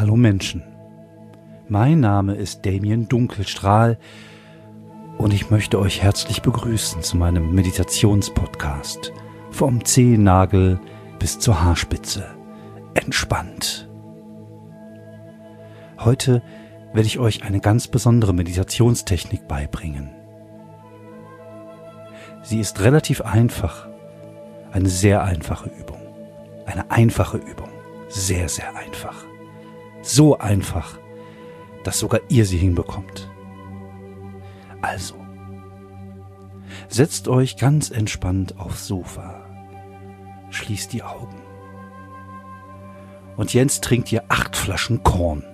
Hallo Menschen, mein Name ist Damien Dunkelstrahl und ich möchte euch herzlich begrüßen zu meinem Meditationspodcast. Vom Zehennagel bis zur Haarspitze. Entspannt. Heute werde ich euch eine ganz besondere Meditationstechnik beibringen. Sie ist relativ einfach. Eine sehr einfache Übung. Eine einfache Übung. Sehr, sehr einfach. So einfach, dass sogar ihr sie hinbekommt. Also, setzt euch ganz entspannt aufs Sofa. Schließt die Augen. Und jetzt trinkt ihr 8 Flaschen Korn.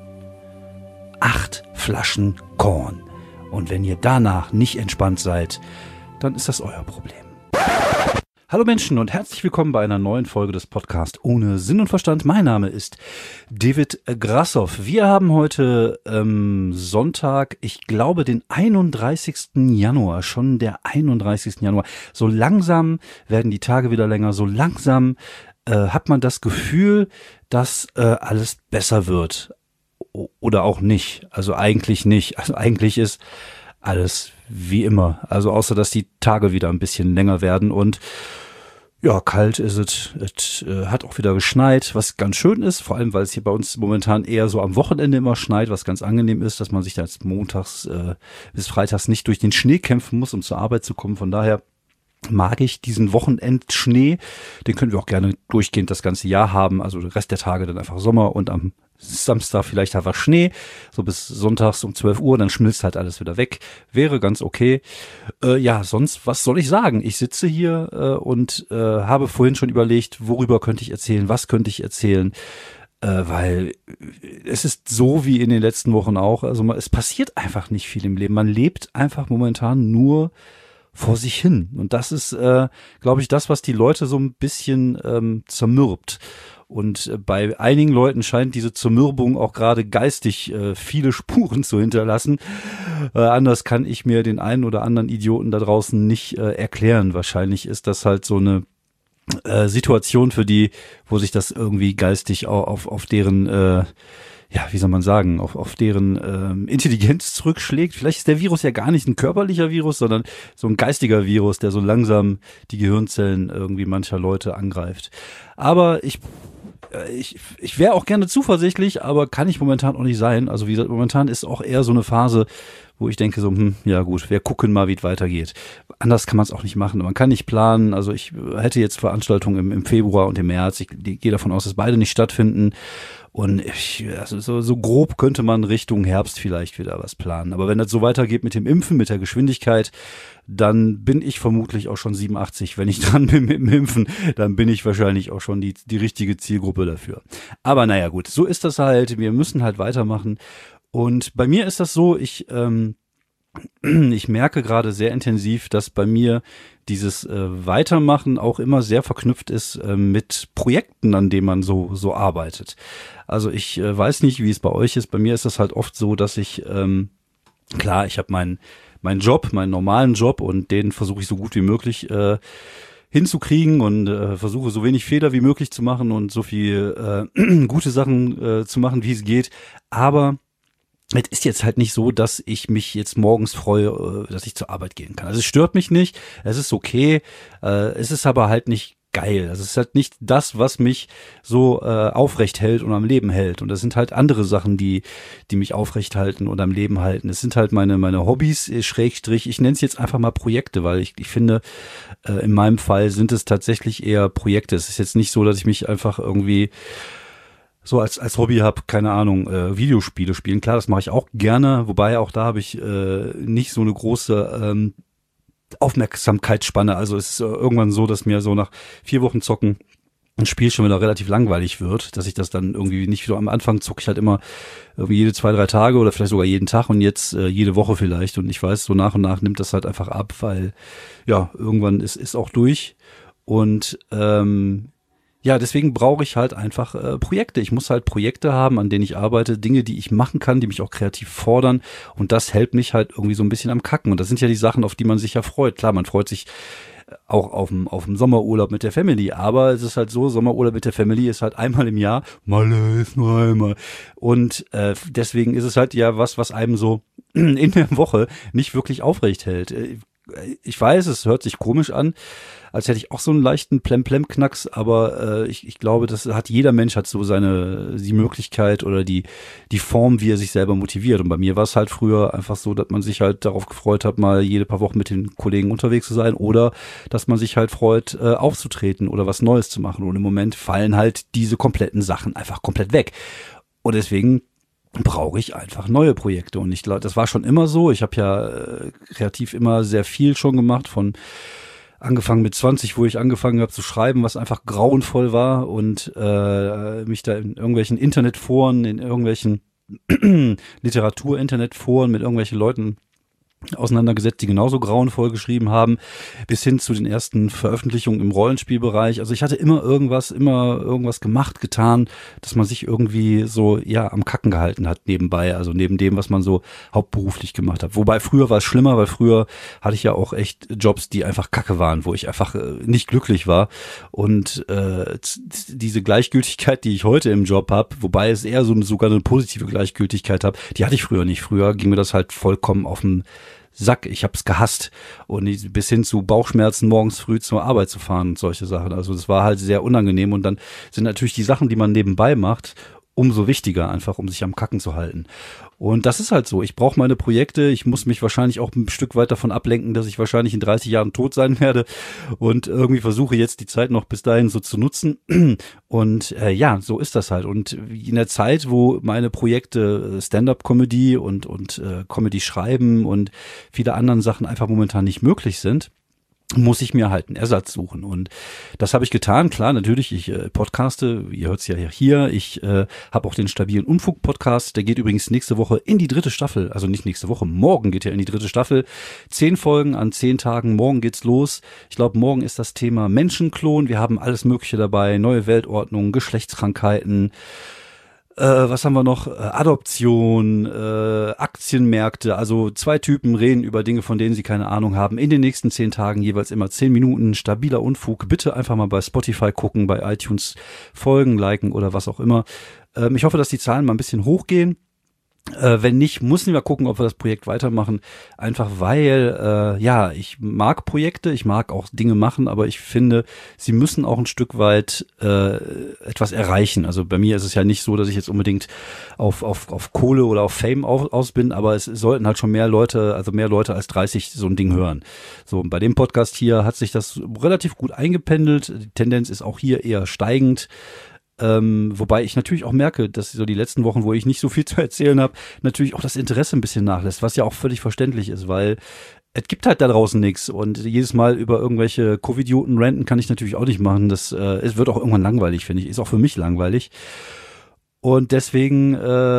8 Flaschen Korn. Und wenn ihr danach nicht entspannt seid, dann ist das euer Problem. Hallo Menschen und herzlich willkommen bei einer neuen Folge des Podcasts Ohne Sinn und Verstand. Mein Name ist David Grassoff. Wir haben heute Sonntag, ich glaube den 31. Januar, schon der 31. Januar. So langsam werden die Tage wieder länger, so langsam hat man das Gefühl, dass alles besser wird. Oder auch nicht. Also eigentlich nicht. Also eigentlich ist alles wie immer. Also außer, dass die Tage wieder ein bisschen länger werden und ja, kalt ist es. Es hat auch wieder geschneit, was ganz schön ist, vor allem, weil es hier bei uns momentan eher so am Wochenende immer schneit, was ganz angenehm ist, dass man sich da jetzt montags bis freitags nicht durch den Schnee kämpfen muss, um zur Arbeit zu kommen. Von daher mag ich diesen Wochenendschnee. Den können wir auch gerne durchgehend das ganze Jahr haben. Also der Rest der Tage dann einfach Sommer und am Samstag vielleicht einfach Schnee, so bis sonntags um 12 Uhr, dann schmilzt halt alles wieder weg. Wäre ganz okay. Ja, sonst, was soll ich sagen? Ich sitze hier und habe vorhin schon überlegt, worüber könnte ich erzählen, was könnte ich erzählen, weil es ist so wie in den letzten Wochen auch, also es passiert einfach nicht viel im Leben. Man lebt einfach momentan nur vor sich hin. Und das ist, glaube ich, das, was die Leute so ein bisschen zermürbt. Und bei einigen Leuten scheint diese Zermürbung auch gerade geistig viele Spuren zu hinterlassen. Anders kann ich mir den einen oder anderen Idioten da draußen nicht erklären. Wahrscheinlich ist das halt so eine Situation für die, wo sich das irgendwie geistig auch auf deren ja, wie soll man sagen, auf deren Intelligenz zurückschlägt. Vielleicht ist der Virus ja gar nicht ein körperlicher Virus, sondern so ein geistiger Virus, der so langsam die Gehirnzellen irgendwie mancher Leute angreift. Aber ich wäre auch gerne zuversichtlich, aber kann ich momentan auch nicht sein. Also wie gesagt, momentan ist auch eher so eine Phase, wo ich denke so, ja gut, wir gucken mal, wie es weitergeht. Anders kann man es auch nicht machen. Man kann nicht planen. Also ich hätte jetzt Veranstaltungen im Februar und im März. Ich gehe davon aus, dass beide nicht stattfinden. Und also so grob könnte man Richtung Herbst vielleicht wieder was planen. Aber wenn das so weitergeht mit dem Impfen, mit der Geschwindigkeit, dann bin ich vermutlich auch schon 87. Wenn ich dran bin mit dem Impfen, dann bin ich wahrscheinlich auch schon die richtige Zielgruppe dafür. Aber naja gut, so ist das halt. Wir müssen halt weitermachen. Und bei mir ist das so, ich merke gerade sehr intensiv, dass bei mir dieses Weitermachen auch immer sehr verknüpft ist mit Projekten, an denen man so arbeitet. Also ich weiß nicht, wie es bei euch ist. Bei mir ist das halt oft so, dass ich, klar, ich habe meinen Job, meinen normalen Job und den versuche ich so gut wie möglich hinzukriegen und versuche so wenig Fehler wie möglich zu machen und so viel gute Sachen zu machen, wie es geht. Aber es ist jetzt halt nicht so, dass ich mich jetzt morgens freue, dass ich zur Arbeit gehen kann. Also es stört mich nicht, es ist okay, es ist aber halt nicht geil. Also es ist halt nicht das, was mich so aufrecht hält und am Leben hält. Und das sind halt andere Sachen, die mich aufrecht halten und am Leben halten. Es sind halt meine Hobbys, Schrägstrich, ich nenne es jetzt einfach mal Projekte, weil ich finde, in meinem Fall sind es tatsächlich eher Projekte. Es ist jetzt nicht so, dass ich mich einfach irgendwie so als Hobby habe, keine Ahnung, Videospiele spielen. Klar, das mache ich auch gerne, wobei auch da habe ich nicht so eine große Aufmerksamkeitsspanne. Also es ist irgendwann so, dass mir so nach 4 Wochen Zocken ein Spiel schon wieder relativ langweilig wird, dass ich das dann irgendwie nicht wieder am Anfang zocke ich halt immer irgendwie jede 2-3 Tage oder vielleicht sogar jeden Tag und jetzt jede Woche vielleicht. Und ich weiß, so nach und nach nimmt das halt einfach ab, weil ja, irgendwann ist auch durch. Und ja, deswegen brauche ich halt einfach Projekte. Ich muss halt Projekte haben, an denen ich arbeite, Dinge, die ich machen kann, die mich auch kreativ fordern. Und das hält mich halt irgendwie so ein bisschen am Kacken. Und das sind ja die Sachen, auf die man sich ja freut. Klar, man freut sich auch auf dem Sommerurlaub mit der Family. Aber es ist halt so, Sommerurlaub mit der Family ist halt einmal im Jahr. Malle ist nur einmal. Und deswegen ist es halt ja was einem so in der Woche nicht wirklich aufrecht hält. Ich weiß, es hört sich komisch an, als hätte ich auch so einen leichten Plem-Plem-Knacks, aber ich glaube, das hat jeder Mensch hat so die Möglichkeit oder die Form, wie er sich selber motiviert. Und bei mir war es halt früher einfach so, dass man sich halt darauf gefreut hat, mal jede paar Wochen mit den Kollegen unterwegs zu sein oder dass man sich halt freut, aufzutreten oder was Neues zu machen. Und im Moment fallen halt diese kompletten Sachen einfach komplett weg. Und deswegen brauche ich einfach neue Projekte. Und ich glaube, das war schon immer so. Ich habe ja kreativ immer sehr viel schon gemacht, von angefangen mit 20, wo ich angefangen habe zu schreiben, was einfach grauenvoll war und mich da in irgendwelchen Internetforen, in irgendwelchen Literatur-Internetforen mit irgendwelchen Leuten auseinandergesetzt, die genauso grauenvoll geschrieben haben, bis hin zu den ersten Veröffentlichungen im Rollenspielbereich. Also ich hatte immer irgendwas gemacht, getan, dass man sich irgendwie so, ja, am Kacken gehalten hat nebenbei, also neben dem, was man so hauptberuflich gemacht hat. Wobei früher war es schlimmer, weil früher hatte ich ja auch echt Jobs, die einfach Kacke waren, wo ich einfach nicht glücklich war. Und diese Gleichgültigkeit, die ich heute im Job habe, wobei es eher sogar eine positive Gleichgültigkeit habe, die hatte ich früher nicht. Früher ging mir das halt vollkommen auf den Sack, ich hab's gehasst und bis hin zu Bauchschmerzen morgens früh zur Arbeit zu fahren und solche Sachen. Also das war halt sehr unangenehm und dann sind natürlich die Sachen, die man nebenbei macht, umso wichtiger einfach, um sich am Kacken zu halten. Und das ist halt so. Ich brauche meine Projekte. Ich muss mich wahrscheinlich auch ein Stück weit davon ablenken, dass ich wahrscheinlich in 30 Jahren tot sein werde und irgendwie versuche jetzt die Zeit noch bis dahin so zu nutzen. Und ja, so ist das halt. Und in der Zeit, wo meine Projekte Stand-up-Comedy und Comedy schreiben und viele anderen Sachen einfach momentan nicht möglich sind, muss ich mir halt einen Ersatz suchen. Und das habe ich getan. Klar, natürlich, ich podcaste, ihr hört es ja hier. Ich habe auch den stabilen Unfug-Podcast. Der geht übrigens nächste Woche in die 3. Staffel. Also nicht nächste Woche, morgen geht er in die 3. Staffel. 10 Folgen an 10 Tagen. Morgen geht's los. Ich glaube, morgen ist das Thema Menschenklon. Wir haben alles Mögliche dabei. Neue Weltordnung, Geschlechtskrankheiten, was haben wir noch? Adoption, Aktienmärkte. Also 2 Typen reden über Dinge, von denen sie keine Ahnung haben. In den nächsten 10 Tagen jeweils immer 10 Minuten. Stabiler Unfug. Bitte einfach mal bei Spotify gucken, bei iTunes folgen, liken oder was auch immer. Ich hoffe, dass die Zahlen mal ein bisschen hochgehen. Wenn nicht, müssen wir gucken, ob wir das Projekt weitermachen. Einfach weil, ja, ich mag Projekte, ich mag auch Dinge machen, aber ich finde, sie müssen auch ein Stück weit etwas erreichen. Also bei mir ist es ja nicht so, dass ich jetzt unbedingt auf Kohle oder auf Fame aus bin, aber es sollten halt schon mehr Leute als 30 so ein Ding hören. So, und bei dem Podcast hier hat sich das relativ gut eingependelt. Die Tendenz ist auch hier eher steigend. Wobei ich natürlich auch merke, dass so die letzten Wochen, wo ich nicht so viel zu erzählen habe, natürlich auch das Interesse ein bisschen nachlässt, was ja auch völlig verständlich ist, weil es gibt halt da draußen nichts und jedes Mal über irgendwelche Covidioten ranten kann ich natürlich auch nicht machen. Es wird auch irgendwann langweilig, finde ich. Ist auch für mich langweilig. Und deswegen,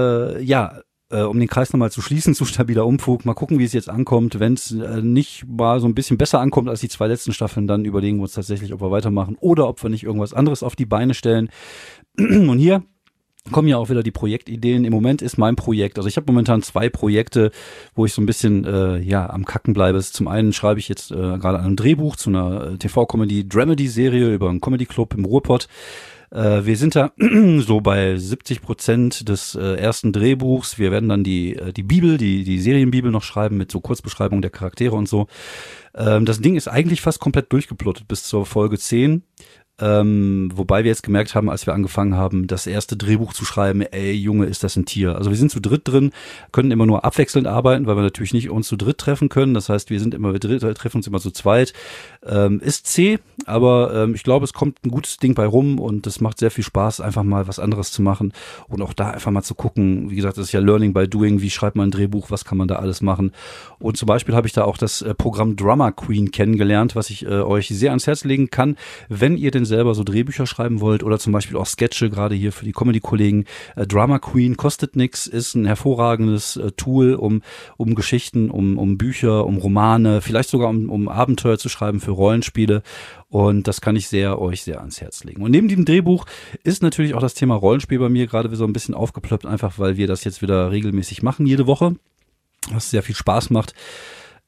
um den Kreis nochmal zu schließen, zu stabiler Unfug, mal gucken, wie es jetzt ankommt. Wenn es nicht mal so ein bisschen besser ankommt als die 2 letzten Staffeln, dann überlegen wir uns tatsächlich, ob wir weitermachen oder ob wir nicht irgendwas anderes auf die Beine stellen. Und hier kommen ja auch wieder die Projektideen. Im Moment ist mein Projekt, also ich habe momentan 2 Projekte, wo ich so ein bisschen am Kacken bleibe. Zum einen schreibe ich jetzt gerade an einem Drehbuch zu einer TV-Comedy-Dramedy-Serie über einen Comedy-Club im Ruhrpott. Wir sind da so bei 70% des ersten Drehbuchs. Wir werden dann die Bibel, die Serienbibel noch schreiben mit so Kurzbeschreibung der Charaktere und so. Das Ding ist eigentlich fast komplett durchgeplottet bis zur Folge 10. Wobei wir jetzt gemerkt haben, als wir angefangen haben, das erste Drehbuch zu schreiben, ey Junge, ist das ein Tier. Also wir sind zu dritt drin, können immer nur abwechselnd arbeiten, weil wir natürlich nicht uns zu dritt treffen können. Das heißt, wir treffen uns immer zu zweit. Ist zäh, aber ich glaube, es kommt ein gutes Ding bei rum und es macht sehr viel Spaß, einfach mal was anderes zu machen und auch da einfach mal zu gucken. Wie gesagt, das ist ja Learning by Doing. Wie schreibt man ein Drehbuch? Was kann man da alles machen? Und zum Beispiel habe ich da auch das Programm Drama Queen kennengelernt, was ich euch sehr ans Herz legen kann, wenn ihr denn selber so Drehbücher schreiben wollt oder zum Beispiel auch Sketche, gerade hier für die Comedy-Kollegen. Drama Queen kostet nix, ist ein hervorragendes Tool, um Geschichten, um Bücher, um Romane, vielleicht sogar um Abenteuer zu schreiben für Rollenspiele. Und das kann ich euch sehr ans Herz legen. Und neben dem Drehbuch ist natürlich auch das Thema Rollenspiel bei mir gerade so ein bisschen aufgeploppt, einfach weil wir das jetzt wieder regelmäßig machen, jede Woche, was sehr viel Spaß macht.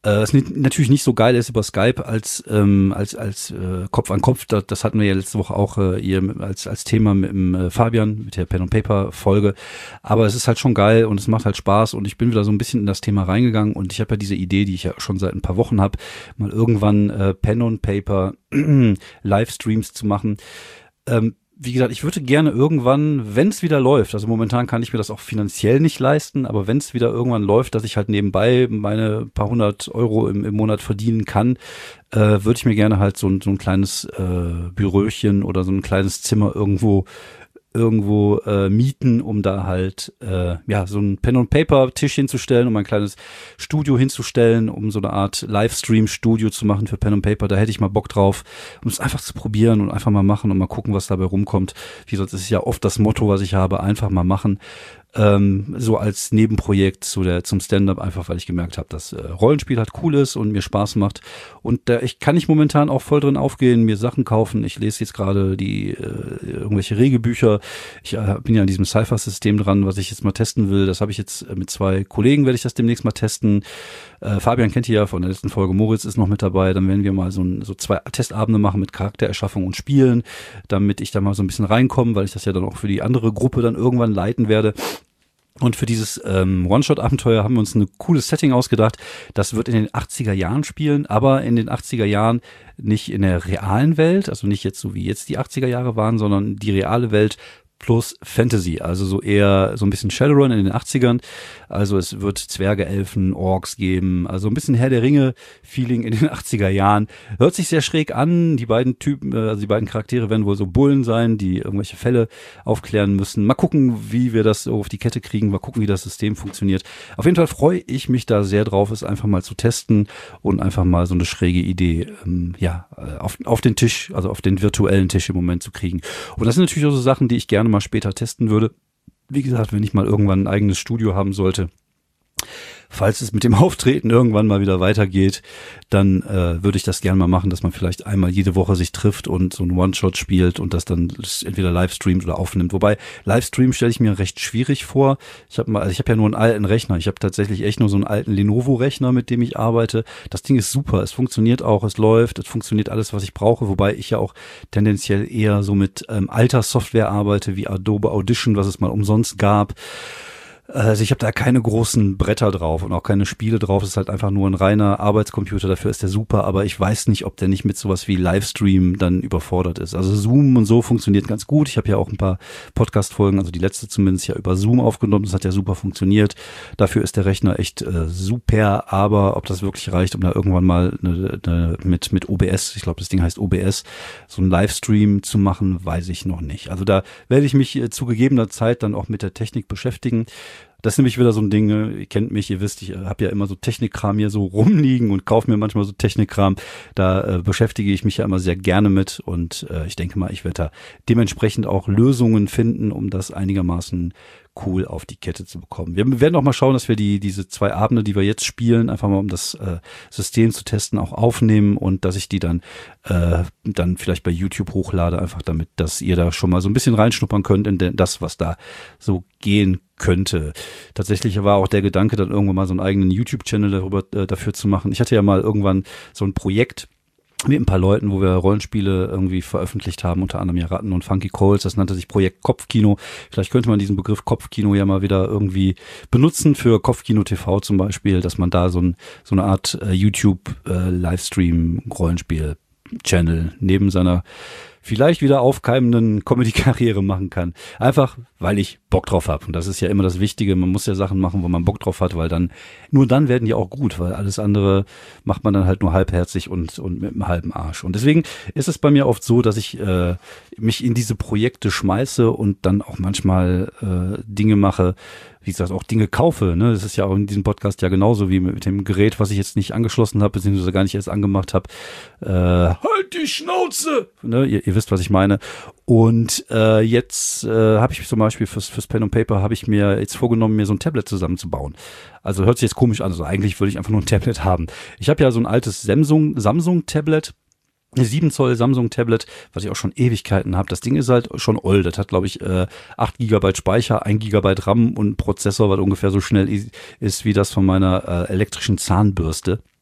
Was natürlich nicht so geil ist über Skype als Kopf an Kopf. Das hatten wir ja letzte Woche auch hier als Thema mit dem Fabian, mit der Pen and Paper Folge. Aber es ist halt schon geil und es macht halt Spaß und ich bin wieder so ein bisschen in das Thema reingegangen und ich habe ja diese Idee, die ich ja schon seit ein paar Wochen habe, mal irgendwann Pen and Paper Livestreams zu machen. Wie gesagt, ich würde gerne irgendwann, wenn es wieder läuft, also momentan kann ich mir das auch finanziell nicht leisten, aber wenn es wieder irgendwann läuft, dass ich halt nebenbei meine paar 100 Euro im Monat verdienen kann, würde ich mir gerne halt so ein kleines Büröchen oder so ein kleines Zimmer irgendwo mieten, um da halt so ein Pen-and-Paper-Tisch hinzustellen, um ein kleines Studio hinzustellen, um so eine Art Livestream-Studio zu machen für Pen and Paper. Da hätte ich mal Bock drauf, um es einfach zu probieren und einfach mal machen und mal gucken, was dabei rumkommt. Wie sonst ist es ja oft das Motto, was ich habe, einfach mal machen. So als Nebenprojekt zum Stand-up, einfach weil ich gemerkt habe, dass Rollenspiel halt cool ist und mir Spaß macht. Und ich kann nicht momentan auch voll drin aufgehen, mir Sachen kaufen. Ich lese jetzt gerade irgendwelche Regelbücher. Ich bin ja an diesem Cypher-System dran, was ich jetzt mal testen will. Das habe ich jetzt mit 2 Kollegen, werde ich das demnächst mal testen. Fabian kennt ihr ja von der letzten Folge, Moritz ist noch mit dabei. Dann werden wir mal so 2 Testabende machen mit Charaktererschaffung und Spielen, damit ich da mal so ein bisschen reinkomme, weil ich das ja dann auch für die andere Gruppe dann irgendwann leiten werde. Und für dieses One-Shot-Abenteuer haben wir uns ein cooles Setting ausgedacht. Das wird in den 80er Jahren spielen, aber in den 80er Jahren nicht in der realen Welt, also nicht jetzt so wie jetzt die 80er Jahre waren, sondern die reale Welt plus Fantasy, also so eher so ein bisschen Shadowrun in den 80ern. Also es wird Zwerge, Elfen, Orks geben, also ein bisschen Herr der Ringe-Feeling in den 80er Jahren. Hört sich sehr schräg an. Die beiden Typen, also die beiden Charaktere werden wohl so Bullen sein, die irgendwelche Fälle aufklären müssen. Mal gucken, wie wir das so auf die Kette kriegen. Mal gucken, wie das System funktioniert. Auf jeden Fall freue ich mich da sehr drauf, es einfach mal zu testen und einfach mal so eine schräge Idee, auf den Tisch, also auf den virtuellen Tisch im Moment zu kriegen. Und das sind natürlich auch so Sachen, die ich gerne mal später testen würde. Wie gesagt, wenn ich mal irgendwann ein eigenes Studio haben sollte, falls es mit dem Auftreten irgendwann mal wieder weitergeht, dann würde ich das gerne mal machen, dass man vielleicht einmal jede Woche sich trifft und so ein One-Shot spielt und das dann entweder livestreamt oder aufnimmt. Wobei, Livestream stelle ich mir recht schwierig vor. Ich habe ja nur einen alten Rechner. Ich habe tatsächlich echt nur so einen alten Lenovo-Rechner, mit dem ich arbeite. Das Ding ist super. Es funktioniert auch, es läuft, es funktioniert alles, was ich brauche. Wobei ich ja auch tendenziell eher so mit alter Software arbeite, wie Adobe Audition, was es mal umsonst gab. Also ich habe da keine großen Bretter drauf und auch keine Spiele drauf. Es ist halt einfach nur ein reiner Arbeitscomputer. Dafür ist der super, aber ich weiß nicht, ob der nicht mit sowas wie Livestream dann überfordert ist. Also Zoom und so funktioniert ganz gut. Ich habe ja auch ein paar Podcast-Folgen, also die letzte zumindest ja über Zoom aufgenommen. Das hat ja super funktioniert. Dafür ist der Rechner echt super, aber ob das wirklich reicht, um da irgendwann mal mit OBS, ich glaube das Ding heißt OBS, so einen Livestream zu machen, weiß ich noch nicht. Also da werde ich mich zu gegebener Zeit dann auch mit der Technik beschäftigen. Das ist nämlich wieder so ein Ding, ihr kennt mich, ihr wisst, ich habe ja immer so Technikkram hier so rumliegen und kaufe mir manchmal so Technikkram. Da beschäftige ich mich ja immer sehr gerne mit und ich denke mal, ich werde da dementsprechend auch Lösungen finden, um das einigermaßen cool auf die Kette zu bekommen. Wir werden auch mal schauen, dass wir diese 2 Abende, die wir jetzt spielen, einfach mal um das System zu testen, auch aufnehmen und dass ich die dann vielleicht bei YouTube hochlade, einfach damit, dass ihr da schon mal so ein bisschen reinschnuppern könnt in das, was da so gehen könnte. Tatsächlich war auch der Gedanke, dann irgendwann mal so einen eigenen YouTube-Channel dafür zu machen. Ich hatte ja mal irgendwann so ein Projekt mit ein paar Leuten, wo wir Rollenspiele irgendwie veröffentlicht haben, unter anderem ja Ratten und Funky Coles. Das nannte sich Projekt Kopfkino. Vielleicht könnte man diesen Begriff Kopfkino ja mal wieder irgendwie benutzen für Kopfkino TV zum Beispiel, dass man da so eine Art YouTube-Livestream-Rollenspiel-Channel neben seiner vielleicht wieder aufkeimenden Comedy-Karriere machen kann. Einfach, weil ich Bock drauf habe. Und das ist ja immer das Wichtige. Man muss ja Sachen machen, wo man Bock drauf hat, weil nur dann werden die auch gut, weil alles andere macht man dann halt nur halbherzig und mit einem halben Arsch. Und deswegen ist es bei mir oft so, dass ich mich in diese Projekte schmeiße und dann auch manchmal Dinge mache, wie gesagt, auch Dinge kaufe. Ne? Das ist ja auch in diesem Podcast ja genauso wie mit dem Gerät, was ich jetzt nicht angeschlossen habe, beziehungsweise gar nicht erst angemacht habe. Halt die Schnauze! Ne? Ihr wisst, was ich meine. Und jetzt habe ich zum Beispiel fürs Pen and Paper habe ich mir jetzt vorgenommen, mir so ein Tablet zusammenzubauen. Also hört sich jetzt komisch an. Also eigentlich würde ich einfach nur ein Tablet haben. Ich habe ja so ein altes Samsung-Tablet. 7 Zoll Samsung-Tablet, was ich auch schon Ewigkeiten habe. Das Ding ist halt schon old. Das hat, glaube ich, 8 GB Speicher, 1 GB RAM und einen Prozessor, was ungefähr so schnell ist wie das von meiner elektrischen Zahnbürste.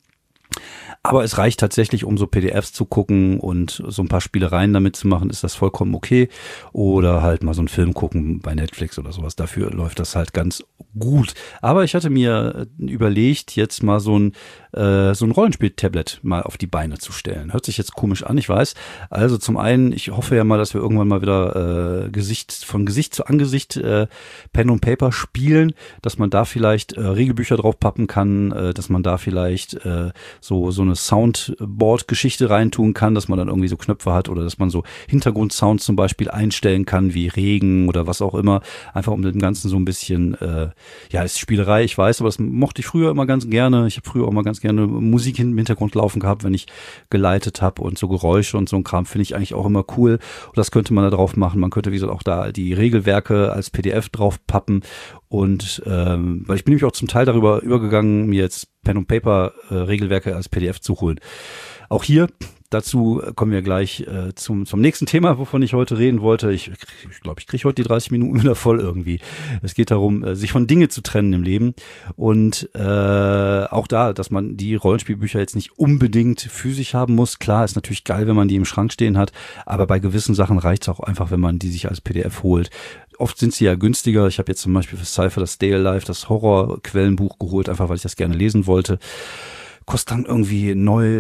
Aber es reicht tatsächlich, um so PDFs zu gucken und so ein paar Spielereien damit zu machen, ist das vollkommen okay. Oder halt mal so einen Film gucken bei Netflix oder sowas. Dafür läuft das halt ganz gut. Aber ich hatte mir überlegt, jetzt mal so ein Rollenspiel-Tablet mal auf die Beine zu stellen. Hört sich jetzt komisch an, ich weiß. Also zum einen, ich hoffe ja mal, dass wir irgendwann mal wieder von Gesicht zu Angesicht Pen und Paper spielen, dass man da vielleicht Regelbücher drauf pappen kann, dass man da vielleicht so eine Soundboard-Geschichte reintun kann, dass man dann irgendwie so Knöpfe hat oder dass man so Hintergrundsounds zum Beispiel einstellen kann, wie Regen oder was auch immer, einfach um dem Ganzen so ein bisschen, ist Spielerei, ich weiß, aber das mochte ich früher immer ganz gerne. Ich habe früher auch mal ganz gerne Musik im Hintergrund laufen gehabt, wenn ich geleitet habe und so Geräusche und so ein Kram finde ich eigentlich auch immer cool und das könnte man da drauf machen. Man könnte, wie gesagt, auch da die Regelwerke als PDF drauf pappen und weil ich bin nämlich auch zum Teil darüber übergegangen, mir jetzt Pen und Paper Regelwerke als PDF zu holen. Auch hier, dazu kommen wir gleich zum nächsten Thema, wovon ich heute reden wollte. Ich glaube, ich kriege heute die 30 Minuten wieder voll irgendwie. Es geht darum, sich von Dingen zu trennen im Leben und auch da, dass man die Rollenspielbücher jetzt nicht unbedingt physisch haben muss. Klar, ist natürlich geil, wenn man die im Schrank stehen hat, aber bei gewissen Sachen reicht es auch einfach, wenn man die sich als PDF holt. Oft sind sie ja günstiger. Ich habe jetzt zum Beispiel für Cypher das Stay Alive, das Horror-Quellenbuch geholt, einfach weil ich das gerne lesen wollte. Kostet dann irgendwie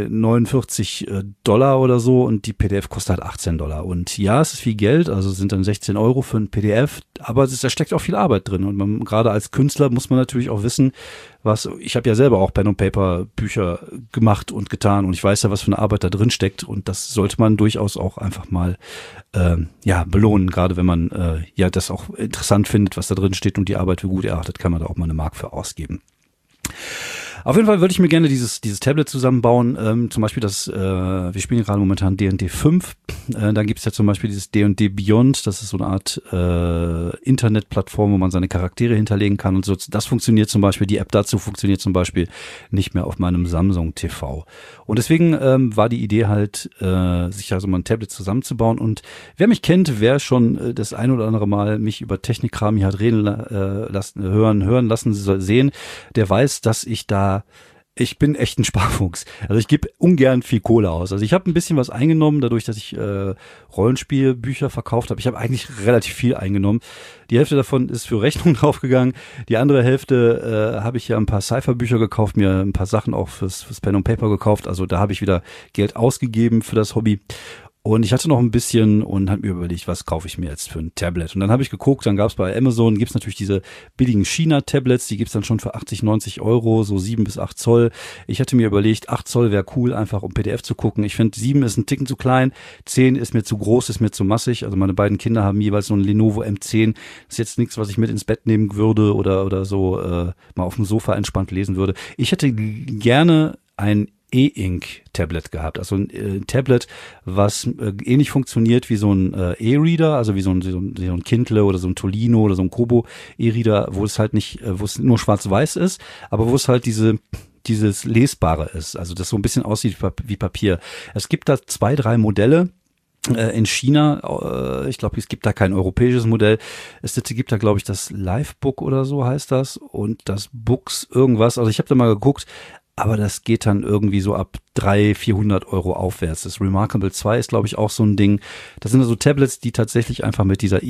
$49 oder so und die PDF kostet halt $18. Und ja, es ist viel Geld, also sind dann 16 Euro für ein PDF, aber da steckt auch viel Arbeit drin. Und man, gerade als Künstler muss man natürlich auch wissen, ich habe ja selber auch Pen und Paper Bücher gemacht und getan und ich weiß ja, was für eine Arbeit da drin steckt und das sollte man durchaus auch einfach mal belohnen, gerade wenn man das auch interessant findet, was da drin steht und die Arbeit für gut erachtet, kann man da auch mal eine Mark für ausgeben. Auf jeden Fall würde ich mir gerne dieses Tablet zusammenbauen, zum Beispiel wir spielen gerade momentan D&D 5, da gibt es ja zum Beispiel dieses D&D Beyond, das ist so eine Art Internetplattform, wo man seine Charaktere hinterlegen kann und so. Das funktioniert zum Beispiel, die App dazu funktioniert zum Beispiel nicht mehr auf meinem Samsung TV. Und deswegen war die Idee halt, sich also mal ein Tablet zusammenzubauen und wer mich kennt, wer schon das ein oder andere Mal mich über Technikkram hier hat hören lassen, sehen, der weiß, dass ich bin echt ein Sparfuchs. Also ich gebe ungern viel Kohle aus. Also ich habe ein bisschen was eingenommen, dadurch, dass ich Rollenspielbücher verkauft habe. Ich habe eigentlich relativ viel eingenommen. Die Hälfte davon ist für Rechnung draufgegangen. Die andere Hälfte habe ich ja ein paar Cypher-Bücher gekauft, mir ein paar Sachen auch fürs Pen und Paper gekauft. Also da habe ich wieder Geld ausgegeben für das Hobby. Und ich hatte noch ein bisschen und habe mir überlegt, was kaufe ich mir jetzt für ein Tablet. Und dann habe ich geguckt, dann gab es bei Amazon, gibt's natürlich diese billigen China-Tablets, die gibt's dann schon für 80, 90 Euro, so 7 bis 8 Zoll. Ich hatte mir überlegt, 8 Zoll wäre cool, einfach um PDF zu gucken. Ich finde, 7 ist ein Ticken zu klein, 10 ist mir zu groß, ist mir zu massig. Also meine beiden Kinder haben jeweils so ein Lenovo M10. Das ist jetzt nichts, was ich mit ins Bett nehmen würde oder so mal auf dem Sofa entspannt lesen würde. Ich hätte gerne ein E-Ink-Tablet gehabt. Also ein Tablet, was ähnlich funktioniert wie so ein E-Reader, also wie so ein Kindle oder so ein Tolino oder so ein Kobo E-Reader, wo es halt nicht, wo es nur schwarz-weiß ist, aber wo es halt dieses Lesbare ist. Also das so ein bisschen aussieht wie Papier. Es gibt da 2, 3 Modelle. In China, ich glaube, es gibt da kein europäisches Modell. Es gibt da, glaube ich, das Livebook oder so heißt das und das Books irgendwas. Also ich habe da mal geguckt, aber das geht dann irgendwie so ab 300, 400 Euro aufwärts. Das Remarkable 2 ist, glaube ich, auch so ein Ding. Das sind also Tablets, die tatsächlich einfach mit dieser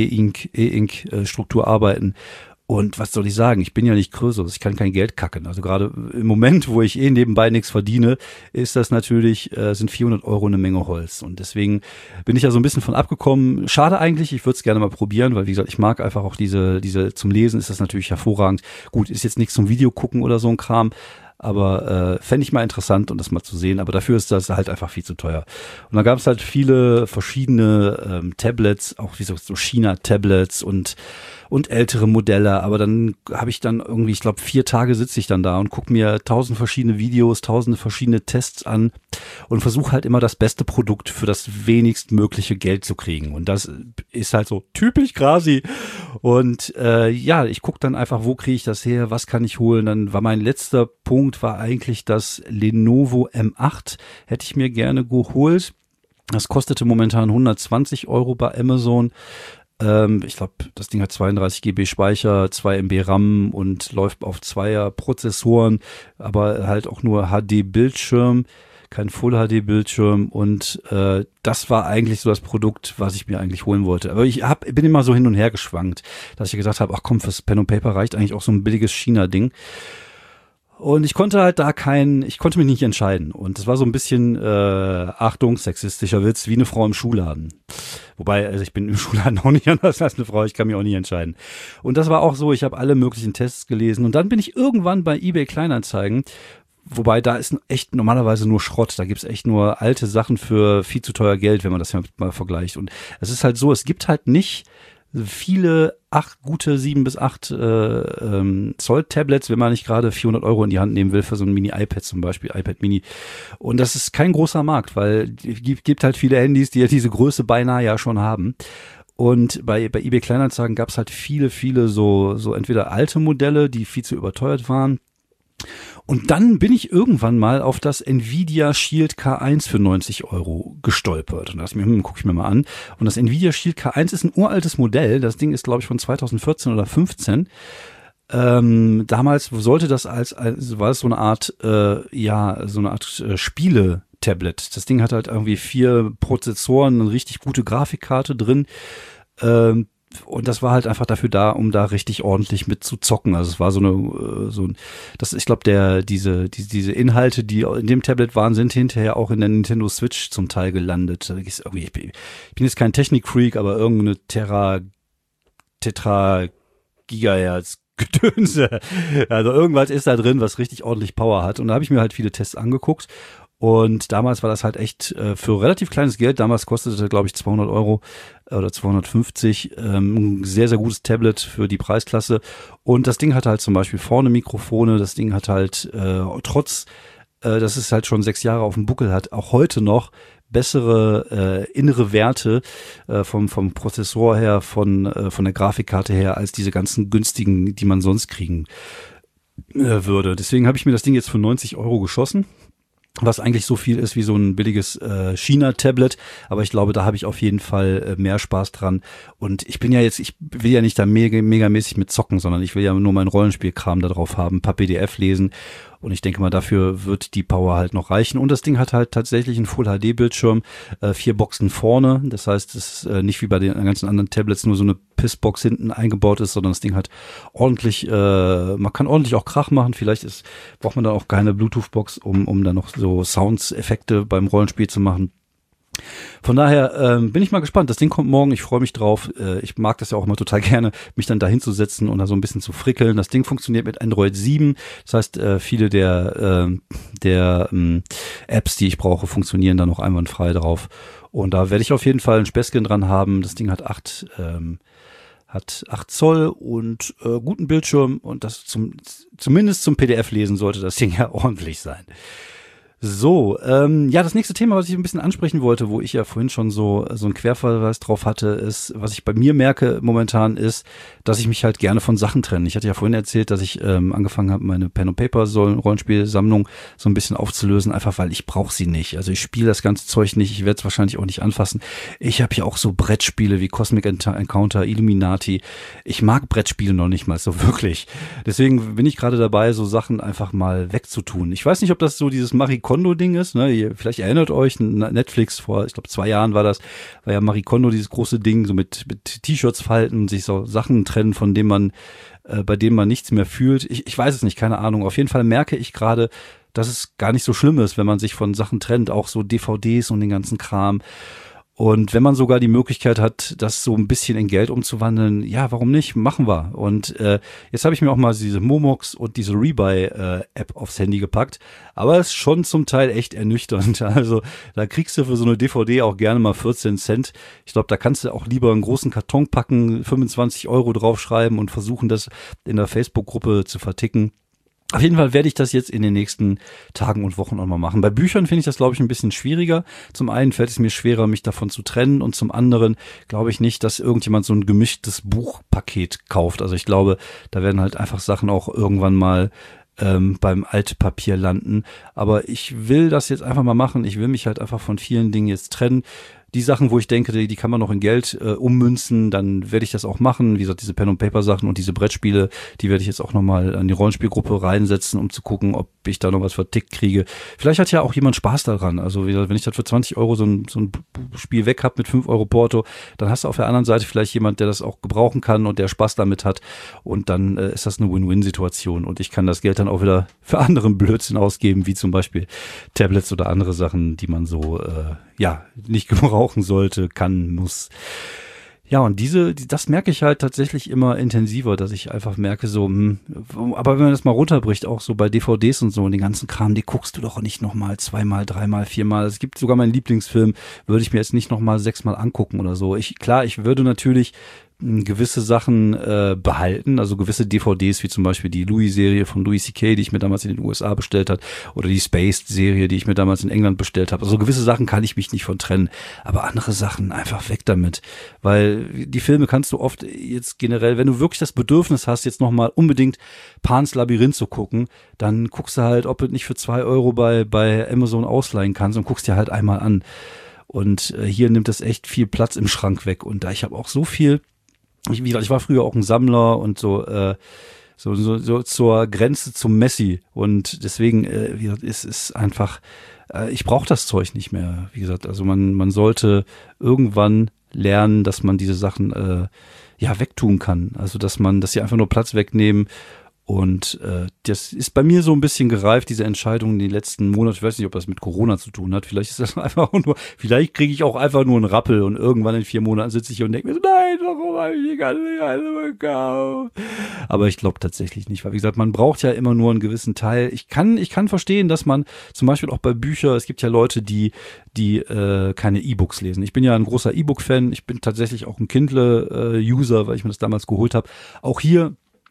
E-Ink-Struktur arbeiten. Und was soll ich sagen? Ich bin ja nicht größer, ich kann kein Geld kacken. Also gerade im Moment, wo ich nebenbei nichts verdiene, ist das natürlich, sind 400 Euro eine Menge Holz. Und deswegen bin ich ja so ein bisschen von abgekommen. Schade eigentlich, ich würde es gerne mal probieren, weil wie gesagt, ich mag einfach auch diese zum Lesen ist das natürlich hervorragend. Gut, ist jetzt nichts zum Video gucken oder so ein Kram. Aber fände ich mal interessant, um das mal zu sehen. Aber dafür ist das halt einfach viel zu teuer. Und dann gab es halt viele verschiedene Tablets, auch wie so China-Tablets und ältere Modelle. Aber dann habe ich dann irgendwie, ich glaube 4 Tage sitze ich dann da und gucke mir 1000 verschiedene Videos, 1000 verschiedene Tests an und versuche halt immer das beste Produkt für das wenigstmögliche Geld zu kriegen. Und das ist halt so typisch Grasi. Und ich gucke dann einfach, wo kriege ich das her, was kann ich holen. Dann war mein letzter Punkt war eigentlich das Lenovo M8, hätte ich mir gerne geholt. Das kostete momentan 120 Euro bei Amazon. Ich glaube, das Ding hat 32 GB Speicher, 2 MB RAM und läuft auf 2er Prozessoren, aber halt auch nur HD-Bildschirm, kein Full-HD-Bildschirm und das war eigentlich so das Produkt, was ich mir eigentlich holen wollte. Aber ich bin immer so hin und her geschwankt, dass ich gesagt habe, ach komm, fürs Pen und Paper reicht eigentlich auch so ein billiges China-Ding. Und ich konnte halt ich konnte mich nicht entscheiden. Und das war so ein bisschen, Achtung, sexistischer Witz, wie eine Frau im Schuhladen. Wobei, also ich bin im Schuhladen auch nicht anders als eine Frau, ich kann mich auch nicht entscheiden. Und das war auch so, ich habe alle möglichen Tests gelesen. Und dann bin ich irgendwann bei eBay Kleinanzeigen, wobei da ist echt normalerweise nur Schrott. Da gibt's echt nur alte Sachen für viel zu teuer Geld, wenn man das ja mal vergleicht. Und es ist halt so, es gibt halt nicht viele gute 7 bis 8 Zoll Tablets, wenn man nicht gerade 400 € in die Hand nehmen will für so ein Mini-iPad zum Beispiel, iPad Mini. Und das ist kein großer Markt, weil es gibt halt viele Handys, die ja diese Größe beinahe ja schon haben. Und bei eBay Kleinanzeigen gab es halt viele so entweder alte Modelle, die viel zu überteuert waren. Und dann bin ich irgendwann mal auf das Nvidia Shield K1 für 90 € gestolpert. Und das gucke ich mir mal an. Und das Nvidia Shield K1 ist ein uraltes Modell. Das Ding ist, glaube ich, von 2014 oder 15. Damals sollte das war es so eine Art, Spiele-Tablet. Das Ding hat halt irgendwie 4 Prozessoren, eine richtig gute Grafikkarte drin. Und das war halt einfach dafür da, um da richtig ordentlich mit zu zocken. Also es war ich glaube, diese Inhalte, die in dem Tablet waren, sind hinterher auch in der Nintendo Switch zum Teil gelandet. Ich bin jetzt kein Technik-Freak, aber irgendeine Tetra Gigahertz Gedönse. Also irgendwas ist da drin, was richtig ordentlich Power hat. Und da habe ich mir halt viele Tests angeguckt. Und damals war das halt echt für relativ kleines Geld. Damals kostete, glaube ich, 200 € oder 250. Ein sehr, sehr gutes Tablet für die Preisklasse. Und das Ding hat halt zum Beispiel vorne Mikrofone. Das Ding hat halt dass es halt schon 6 Jahre auf dem Buckel hat, auch heute noch bessere innere Werte vom Prozessor her, von der Grafikkarte her, als diese ganzen günstigen, die man sonst kriegen würde. Deswegen habe ich mir das Ding jetzt für 90 € geschossen. Was eigentlich so viel ist wie so ein billiges China-Tablet, aber ich glaube, da habe ich auf jeden Fall mehr Spaß dran. Und ich will ja nicht da megamäßig mit zocken, sondern ich will ja nur mein Rollenspielkram da drauf haben, ein paar PDF lesen. Und ich denke mal, dafür wird die Power halt noch reichen. Und das Ding hat halt tatsächlich einen Full-HD-Bildschirm, 4 Boxen vorne. Das heißt, es ist nicht wie bei den ganzen anderen Tablets nur so eine Pissbox hinten eingebaut ist, sondern das Ding hat ordentlich, man kann ordentlich auch Krach machen. Vielleicht braucht man dann auch keine Bluetooth-Box, um dann noch so Sounds-Effekte beim Rollenspiel zu machen. Von daher bin ich mal gespannt. Das Ding kommt morgen, ich freue mich drauf. Ich mag das ja auch immer total gerne, mich dann da hinzusetzen und da so ein bisschen zu frickeln. Das Ding funktioniert mit Android 7. Das heißt, viele der Apps, die ich brauche, funktionieren da noch einwandfrei drauf. Und da werde ich auf jeden Fall ein Späßchen dran haben. Das Ding hat 8 Zoll und guten Bildschirm. Und das zumindest zum PDF-Lesen sollte das Ding ja ordentlich sein. So, das nächste Thema, was ich ein bisschen ansprechen wollte, wo ich ja vorhin schon so ein Querverweis drauf hatte, ist, was ich bei mir merke momentan ist, dass ich mich halt gerne von Sachen trenne. Ich hatte ja vorhin erzählt, dass ich angefangen habe, meine Pen- und Paper-Rollenspielsammlung so ein bisschen aufzulösen, einfach weil ich brauche sie nicht. Also ich spiele das ganze Zeug nicht, ich werde es wahrscheinlich auch nicht anfassen. Ich habe ja auch so Brettspiele wie Cosmic Encounter, Illuminati. Ich mag Brettspiele noch nicht mal so wirklich. Deswegen bin ich gerade dabei, so Sachen einfach mal wegzutun. Ich weiß nicht, ob das so dieses Marie Kondo-Ding ist, ne? Ihr vielleicht erinnert euch, Netflix vor, ich glaube 2 Jahren war ja Marie Kondo dieses große Ding, so mit T-Shirts falten, sich so Sachen trennen, von denen man, bei denen man nichts mehr fühlt. Ich weiß es nicht, keine Ahnung. Auf jeden Fall merke ich gerade, dass es gar nicht so schlimm ist, wenn man sich von Sachen trennt, auch so DVDs und den ganzen Kram. Und wenn man sogar die Möglichkeit hat, das so ein bisschen in Geld umzuwandeln, ja, warum nicht? Machen wir. Und jetzt habe ich mir auch mal diese Momox und diese Rebuy-App aufs Handy gepackt. Aber es ist schon zum Teil echt ernüchternd. Also da kriegst du für so eine DVD auch gerne mal 14 Cent. Ich glaube, da kannst du auch lieber einen großen Karton packen, 25 € draufschreiben und versuchen, das in der Facebook-Gruppe zu verticken. Auf jeden Fall werde ich das jetzt in den nächsten Tagen und Wochen auch mal machen. Bei Büchern finde ich das, glaube ich, ein bisschen schwieriger. Zum einen fällt es mir schwerer, mich davon zu trennen, und zum anderen glaube ich nicht, dass irgendjemand so ein gemischtes Buchpaket kauft. Also ich glaube, da werden halt einfach Sachen auch irgendwann mal beim Altpapier landen. Aber ich will das jetzt einfach mal machen. Ich will mich halt einfach von vielen Dingen jetzt trennen. Die Sachen, wo ich denke, die kann man noch in Geld ummünzen, dann werde ich das auch machen. Wie gesagt, diese Pen-and-Paper-Sachen und diese Brettspiele, die werde ich jetzt auch nochmal an die Rollenspielgruppe reinsetzen, um zu gucken, ob ich da noch was vertickt kriege. Vielleicht hat ja auch jemand Spaß daran. Also wie gesagt, wenn ich das für 20 Euro so ein Spiel weg habe mit 5 Euro Porto, dann hast du auf der anderen Seite vielleicht jemand, der das auch gebrauchen kann und der Spaß damit hat. Und dann ist das eine Win-Win-Situation. Und ich kann das Geld dann auch wieder für anderen Blödsinn ausgeben, wie zum Beispiel Tablets oder andere Sachen, die man so nicht gebrauchen sollte, kann, muss. Ja, und das merke ich halt tatsächlich immer intensiver, dass ich einfach merke so, aber wenn man das mal runterbricht, auch so bei DVDs und so und den ganzen Kram, die guckst du doch nicht nochmal 2-mal, 3-mal, 4-mal. Es gibt sogar meinen Lieblingsfilm, würde ich mir jetzt nicht nochmal 6-mal angucken oder so. Ich würde natürlich gewisse Sachen behalten, also gewisse DVDs, wie zum Beispiel die Louis-Serie von Louis C.K., die ich mir damals in den USA bestellt habe, oder die Spaced-Serie, die ich mir damals in England bestellt habe. Also gewisse Sachen kann ich mich nicht von trennen, aber andere Sachen einfach weg damit, weil die Filme kannst du oft jetzt generell, wenn du wirklich das Bedürfnis hast, jetzt nochmal unbedingt Pans Labyrinth zu gucken, dann guckst du halt, ob du nicht für 2 Euro bei Amazon ausleihen kannst und guckst dir halt einmal an. Und hier nimmt das echt viel Platz im Schrank weg und da ich habe auch so viel. Ich war früher auch ein Sammler und so zur Grenze zum Messi und deswegen ist es einfach, ich brauche das Zeug nicht mehr. Wie gesagt, also man sollte irgendwann lernen, dass man diese Sachen wegtun kann. Also dass sie einfach nur Platz wegnehmen. Und das ist bei mir so ein bisschen gereift, diese Entscheidung in den letzten Monaten. Ich weiß nicht, ob das mit Corona zu tun hat. Vielleicht ist das einfach vielleicht kriege ich auch einfach nur einen Rappel und irgendwann in 4 Monaten sitze ich hier und denke mir so, nein, warum habe ich die ganze Zeit gekauft? Aber ich glaube tatsächlich nicht, weil wie gesagt, man braucht ja immer nur einen gewissen Teil. Ich kann verstehen, dass man zum Beispiel auch bei Büchern, es gibt ja Leute, die keine E-Books lesen. Ich bin ja ein großer E-Book-Fan. Ich bin tatsächlich auch ein Kindle-User, weil ich mir das damals geholt habe. Auch hier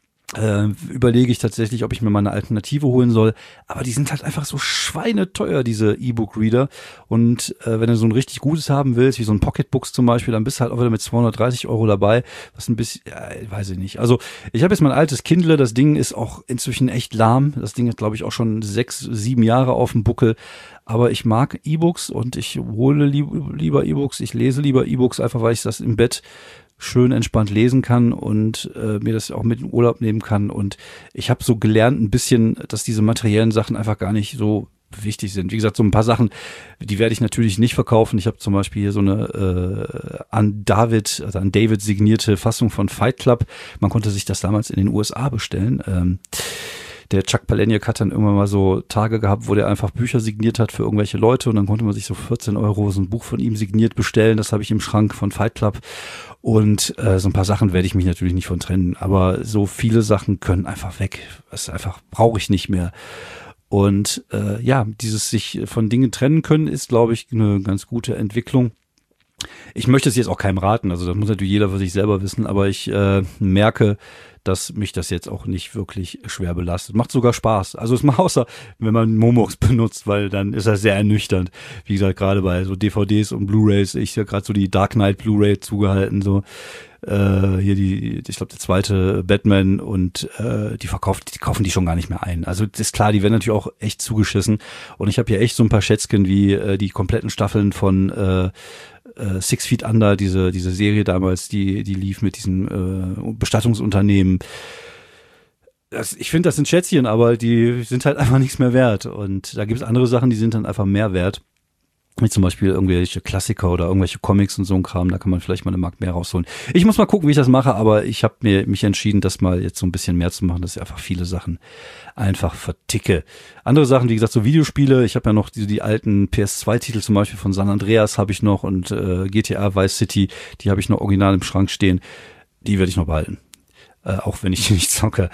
überlege ich tatsächlich, ob ich mir mal eine Alternative holen soll. Aber die sind halt einfach so schweineteuer, diese E-Book-Reader. Und wenn du so ein richtig gutes haben willst, wie so ein Pocketbooks zum Beispiel, dann bist du halt auch wieder mit 230 Euro dabei. Was ein bisschen, weiß ich nicht. Also ich habe jetzt mein altes Kindle, das Ding ist auch inzwischen echt lahm. Das Ding ist, glaube ich, auch schon 6, 7 Jahre auf dem Buckel. Aber ich mag E-Books und ich hole lieber E-Books. Ich lese lieber E-Books, einfach weil ich das im Bett schön entspannt lesen kann und mir das auch mit in den Urlaub nehmen kann. Und ich habe so gelernt ein bisschen, dass diese materiellen Sachen einfach gar nicht so wichtig sind. Wie gesagt, so ein paar Sachen, die werde ich natürlich nicht verkaufen. Ich habe zum Beispiel hier so eine an David signierte Fassung von Fight Club. Man konnte sich das damals in den USA bestellen. Der Chuck Palahniuk hat dann irgendwann mal so Tage gehabt, wo der einfach Bücher signiert hat für irgendwelche Leute und dann konnte man sich so 14 Euro so ein Buch von ihm signiert bestellen. Das habe ich im Schrank von Fight Club und so ein paar Sachen werde ich mich natürlich nicht von trennen, aber so viele Sachen können einfach weg. Das einfach brauche ich nicht mehr. Und dieses sich von Dingen trennen können ist, glaube ich, eine ganz gute Entwicklung. Ich möchte es jetzt auch keinem raten, also das muss natürlich jeder für sich selber wissen, aber ich merke, dass mich das jetzt auch nicht wirklich schwer belastet. Macht sogar Spaß. Also es macht außer, wenn man Momox benutzt, weil dann ist das sehr ernüchternd. Wie gesagt, gerade bei so DVDs und Blu-Rays, ich habe gerade so die Dark Knight Blu-Ray zugehalten, so hier ich glaube der zweite Batman und die kaufen die schon gar nicht mehr ein. Also das ist klar, die werden natürlich auch echt zugeschissen und ich habe hier echt so ein paar Schätzchen wie die kompletten Staffeln von 6 Feet Under, diese Serie damals, die lief mit diesem Bestattungsunternehmen. Ich finde, das sind Schätzchen, aber die sind halt einfach nichts mehr wert. Und da gibt es andere Sachen, die sind dann einfach mehr wert. Wie zum Beispiel irgendwelche Klassiker oder irgendwelche Comics und so ein Kram, da kann man vielleicht mal eine Mark mehr rausholen. Ich muss mal gucken, wie ich das mache, aber ich habe mich entschieden, das mal jetzt so ein bisschen mehr zu machen, dass ich einfach viele Sachen einfach verticke. Andere Sachen, wie gesagt, so Videospiele, ich habe ja noch die alten PS2-Titel zum Beispiel von San Andreas habe ich noch und GTA Vice City, die habe ich noch original im Schrank stehen, die werde ich noch behalten. Auch wenn ich die nicht zocke.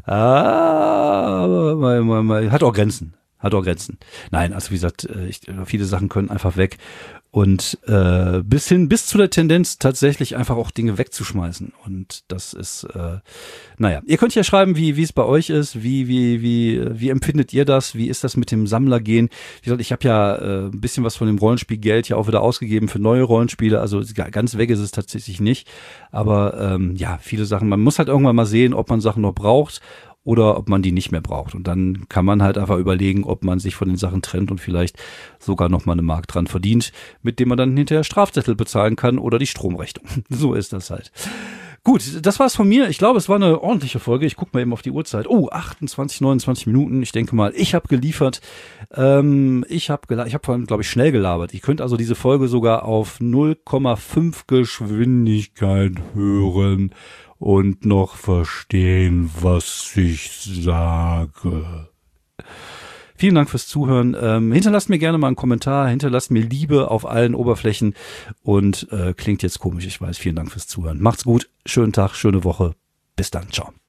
Aber hat auch Grenzen. Nein, also wie gesagt, viele Sachen können einfach weg und bis zu der Tendenz tatsächlich einfach auch Dinge wegzuschmeißen und das ist, ihr könnt ja schreiben, wie es bei euch ist, wie empfindet ihr das, wie ist das mit dem Sammlergehen? Wie gesagt, ich habe ja ein bisschen was von dem Rollenspielgeld ja auch wieder ausgegeben für neue Rollenspiele, also ganz weg ist es tatsächlich nicht, aber viele Sachen, man muss halt irgendwann mal sehen, ob man Sachen noch braucht. oder ob man die nicht mehr braucht. Und dann kann man halt einfach überlegen, ob man sich von den Sachen trennt und vielleicht sogar nochmal eine Mark dran verdient, mit dem man dann hinterher Strafzettel bezahlen kann oder die Stromrechnung. So ist das halt. Gut, das war's von mir. Ich glaube, es war eine ordentliche Folge. Ich gucke mal eben auf die Uhrzeit. Oh, 28, 29 Minuten. Ich denke mal, ich habe geliefert. Ich habe vor allem, glaube ich, schnell gelabert. Ihr könnt also diese Folge sogar auf 0,5 Geschwindigkeit hören und noch verstehen, was ich sage. Vielen Dank fürs Zuhören. Hinterlasst mir gerne mal einen Kommentar, hinterlasst mir Liebe auf allen Oberflächen und klingt jetzt komisch, ich weiß. Vielen Dank fürs Zuhören. Macht's gut, schönen Tag, schöne Woche. Bis dann, ciao.